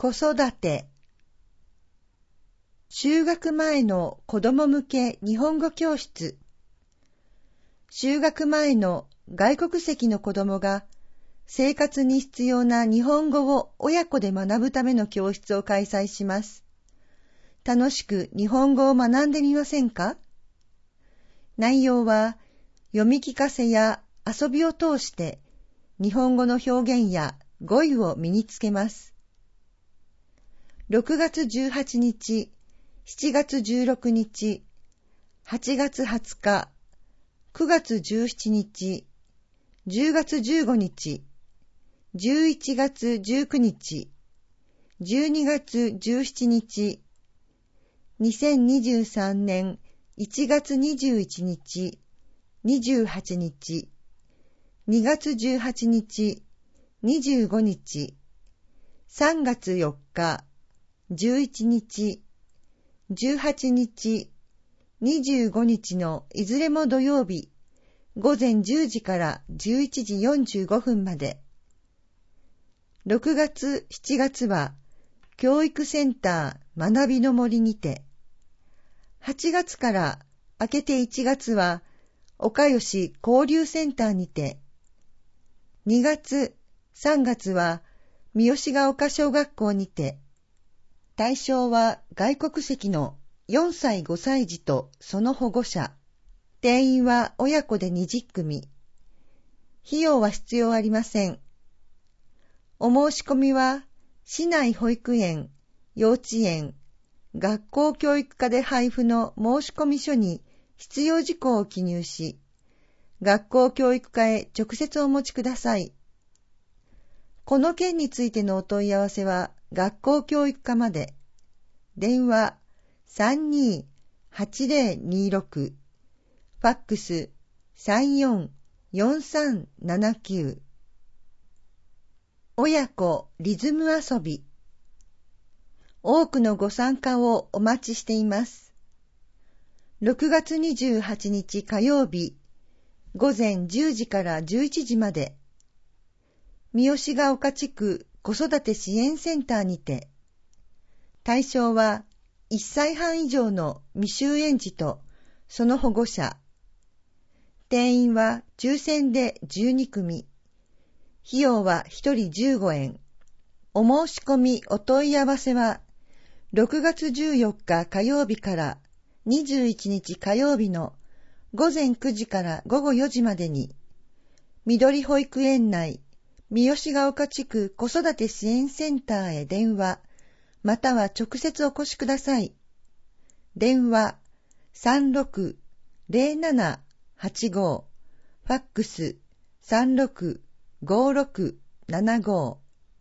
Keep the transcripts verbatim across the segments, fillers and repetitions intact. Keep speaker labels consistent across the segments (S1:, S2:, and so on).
S1: 子育て。就学前の子供向け日本語教室。就学前の外国籍の子供が生活に必要な日本語を親子で学ぶための教室を開催します。楽しく日本語を学んでみませんか？内容は読み聞かせや遊びを通して日本語の表現や語彙を身につけます。ろくがつじゅうはちにち、しちがつじゅうろくにち、はちがつはつか、くがつじゅうしちにち、じゅうがつじゅうごにち、じゅういちがつじゅうくにち、じゅうにがつじゅうしちにち、にせんにじゅうさんねんいちがつにじゅういちにち、にじゅうはちにち、にがつじゅうはちにち、にじゅうごにち、さんがつよっか、じゅういちにち、じゅうはちにち、にじゅうごにちのいずれも土曜日、ごぜんじゅうじからじゅういちじよんじゅうごふんまで。ろくがつ、しちがつは、教育センター学びの森にて。はちがつから明けていちがつは、岡吉交流センターにて。にがつ、さんがつは、三好ヶ丘小学校にて。対象は外国籍のよんさいごさい児とその保護者。定員は親子でにじゅっくみ。費用は必要ありません。お申し込みは市内保育園、幼稚園、学校教育課で配布の申し込み書に必要事項を記入し、学校教育課へ直接お持ちください。この件についてのお問い合わせは学校教育課まで。電話 さんにーはちぜろにろく、ファックス さんよんよんさんななきゅう。親子リズム遊び。多くのご参加をお待ちしています。ろくがつにじゅうはちにち火曜日、ごぜんじゅうじからじゅういちじまで。三好ヶ丘地区子育て支援センターにて。対象はいっさいはん以上の未就園児とその保護者。定員は抽選でじゅうにくみ。費用はひとりじゅうごえん。お申し込みお問い合わせはろくがつじゅうよっか火曜日からにじゅういちにち火曜日のごぜんくじからごごよじまでに、緑保育園内三好ヶ丘地区子育て支援センターへ電話、または直接お越しください。電話 さんろくぜろななはちご、ファックス さんろくごろくななご。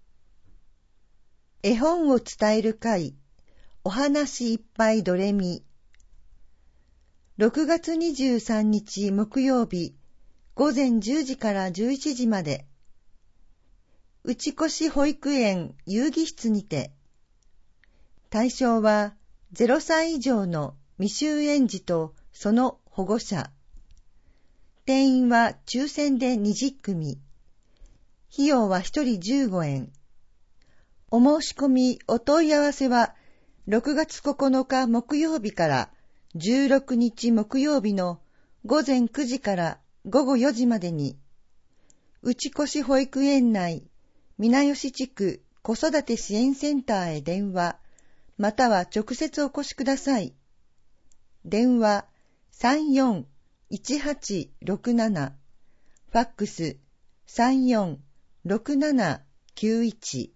S1: 絵本を伝える会、お話いっぱいドレミ。ろくがつにじゅうさんにち木曜日、ごぜんじゅうじからじゅういちじまで。内越保育園遊戯室にて。対象はぜろさい以上の未就園児とその保護者。定員は抽選でにじゅっくみ。費用はひとりじゅうごえん。お申し込みお問い合わせはろくがつここのか木曜日からじゅうろくにち木曜日のごぜんくじからごごよじまでに、内越保育園内皆吉地区子育て支援センターへ電話、または直接お越しください。電話 さんよんいちはちろくなな、ファックス さんよんろくななきゅういち。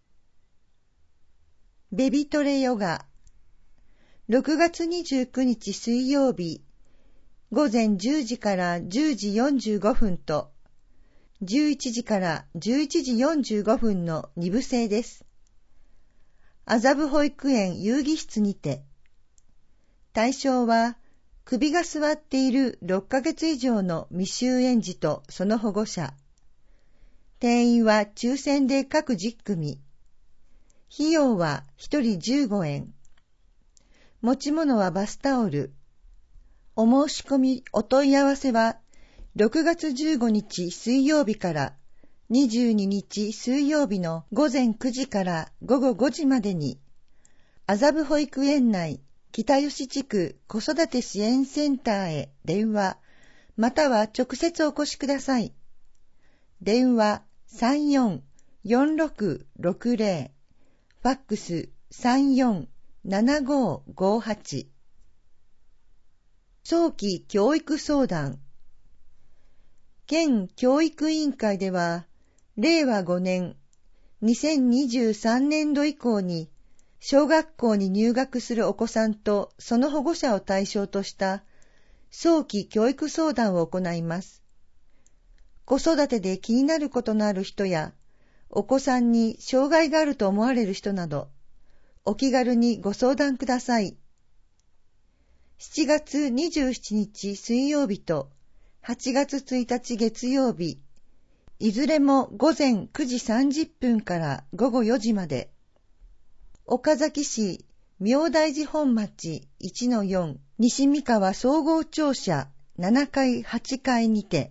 S1: ベビトレヨガ。ろくがつにじゅうくにち水曜日、ごぜんじゅうじからじゅうじよんじゅうごふんと、じゅういちじからじゅういちじよんじゅうごふんのにぶ制です。麻布保育園遊戯室にて。対象は、首が座っているろっかげつ以上の未就園児とその保護者。定員は抽選で各じゅっくみ。費用はひとりじゅうごえん。持ち物はバスタオル。お申し込みお問い合わせはろくがつじゅうごにち水曜日からにじゅうににち水曜日のごぜんくじからごごごじまでに、麻布保育園内北吉地区子育て支援センターへ電話、または直接お越しください。電話 さんよんよんろくろくぜろ、ファックス さんよんななごごはち。早期教育相談。県教育委員会では、れいわごねん、にせんにじゅうさんねんど以降に、小学校に入学するお子さんとその保護者を対象とした早期教育相談を行います。子育てで気になることのある人や、お子さんに障害があると思われる人など、お気軽にご相談ください。しちがつにじゅうしちにち水曜日とはちがつついたち月曜日、いずれもごぜんくじさんじゅっぷんからごごよじまで、岡崎市妙大寺本町 いちのよん 西三河総合庁舎ななかいはちかいにて、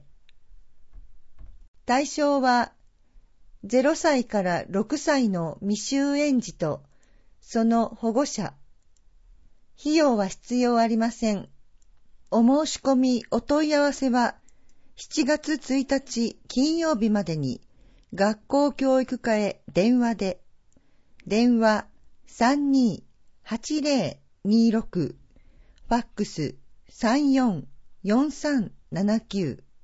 S1: 対象はゼロさいからろくさいの未就園児とその保護者。費用は必要ありません。お申し込みお問い合わせはしちがつついたち金曜日までに学校教育課へ電話で、電話 さんにーはちぜろにろく、ファックス さんよんよんさんななきゅう。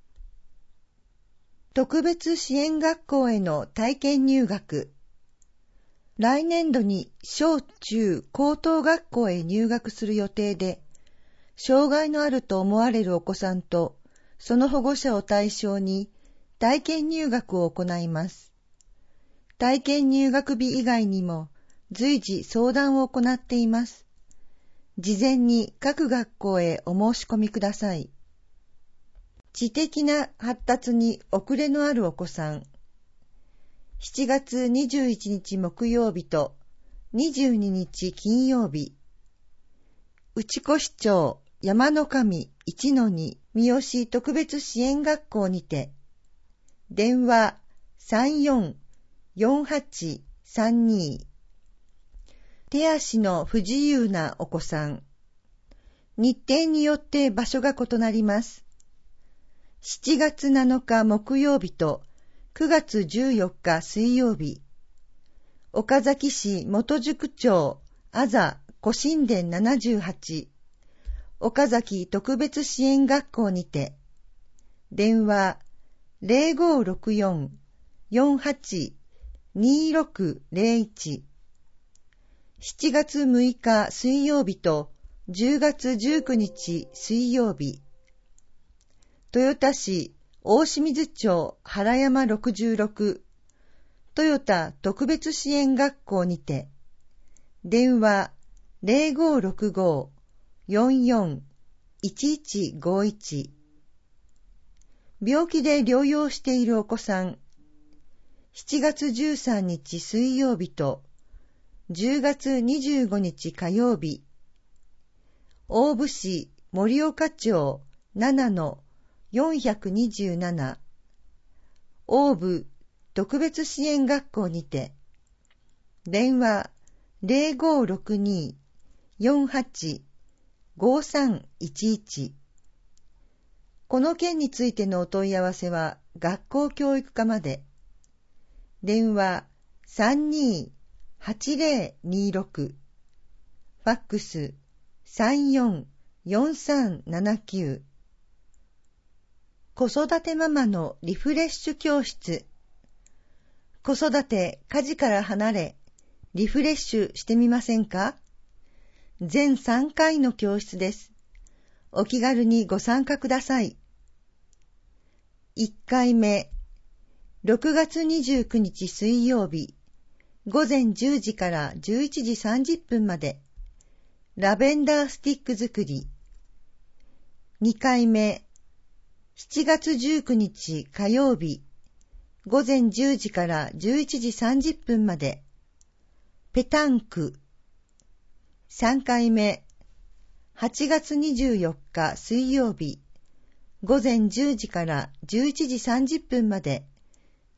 S1: 特別支援学校への体験入学。来年度に小中高等学校へ入学する予定で、障害のあると思われるお子さんとその保護者を対象に体験入学を行います。体験入学日以外にも随時相談を行っています。事前に各学校へお申し込みください。知的な発達に遅れのあるお子さん。しちがつにじゅういちにち木曜日とにじゅうににち金曜日、内越町山の神 いちのに 三好特別支援学校にて、電話 さんよんよんはちさんに。手足の不自由なお子さん。日程によって場所が異なります。しちがつなのか木曜日とくがつじゅうよっか水曜日、岡崎市元宿町あざ古神殿ななじゅうはち、岡崎特別支援学校にて、電話 ぜろごろくよん よんはち にろくぜろいち。しちがつむいか水曜日とじゅうがつじゅうくにち水曜日、豊田市大清水町原山ろくじゅうろく、豊田特別支援学校にて、電話 ぜろごろくご よんよん いちいちごいち。病気で療養しているお子さん。しちがつじゅうさんにち水曜日とじゅうがつにじゅうごにち火曜日、大府市森岡町ななのよんひゃくにじゅうなな、大府特別支援学校にて、電話 ぜろごろくに よんはち ごさんいちいち。この件についてのお問い合わせは学校教育課まで。電話 さんにーはちぜろにろく、ファックス さんよんよんさんななきゅう。子育てママのリフレッシュ教室。子育て、家事から離れ、リフレッシュしてみませんか？全さんかいの教室です。お気軽にご参加ください。いっかいめ、ろくがつにじゅうくにち水曜日、ごぜんじゅうじからじゅういちじさんじゅっぷんまで、ラベンダースティック作り。にかいめ、しちがつじゅうくにち火曜日、ごぜんじゅうじからじゅういちじさんじゅっぷんまで、ペタンク。さんかいめ、はちがつにじゅうよっか水曜日、ごぜんじゅうじからじゅういちじさんじゅっぷんまで、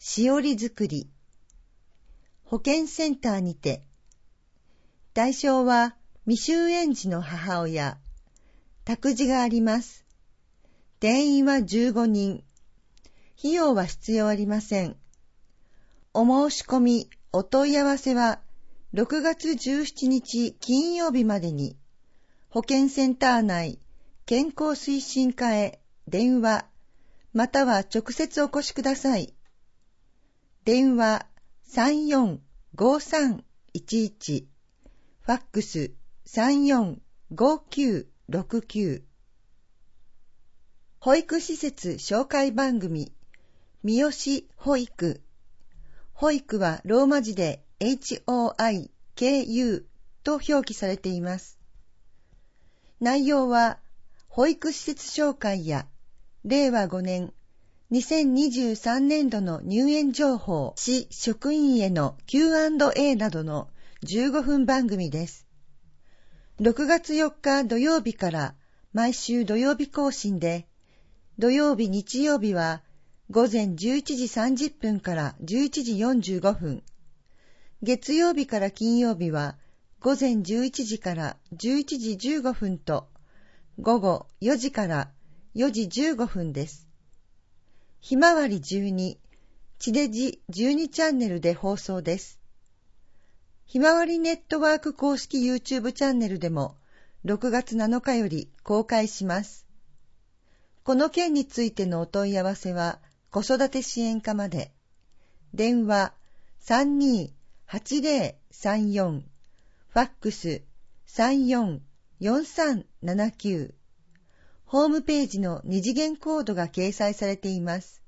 S1: しおり作り。保健センターにて。対象は未就園児の母親。託児があります。定員はじゅうごにん。費用は必要ありません。お申し込み、お問い合わせはろくがつじゅうしちにち金曜日までに、保健センター内健康推進課へ電話、または直接お越しください。電話 さんよんごさんいちいち、ファックス さんよんごきゅうろくきゅう。保育施設紹介番組、三好保育。保育はローマ字で エイチオーアイケーユー と表記されています。内容は、保育施設紹介や、れいわごねん、にせんにじゅうさんねんどの入園情報、市職員への キューアンドエー などのじゅうごふん番組です。ろくがつよっか土曜日から毎週土曜日更新で、土曜日日曜日は午前じゅういちじさんじゅっぷんからじゅういちじよんじゅうごふん、月曜日から金曜日は午前じゅういちじからじゅういちじじゅうごふんと午後よじからよじじゅうごふんです。ひまわりじゅうに、地デジじゅうにチャンネルで放送です。ひまわりネットワーク公式 YouTube チャンネルでもろくがつなのかより公開します。この件についてのお問い合わせは子育て支援課まで。電話 さんにーはちぜろさんよん、ファックス さんよんよんさんななきゅう。ホームページの二次元コードが掲載されています。